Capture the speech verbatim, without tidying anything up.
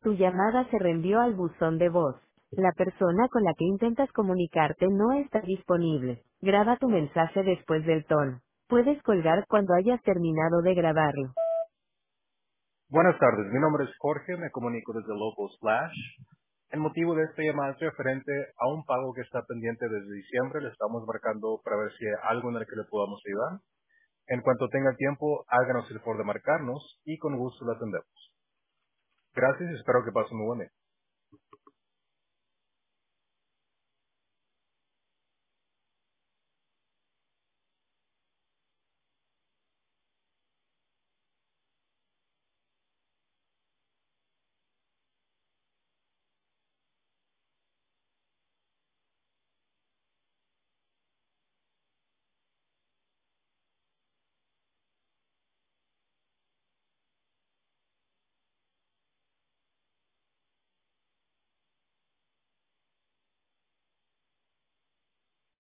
Tu llamada se reenvió al buzón de voz. La persona con la que intentas comunicarte no está disponible. Graba tu mensaje después del tono. Puedes colgar cuando hayas terminado de grabarlo. Buenas tardes, mi nombre es Jorge, me comunico desde Local Splash. El motivo de esta llamada es referente a un pago que está pendiente desde diciembre. Le estamos marcando para ver si hay algo en el que le podamos ayudar. En cuanto tenga tiempo, háganos el favor de marcarnos y con gusto lo atendemos. Gracias y espero que pasen muy buen día.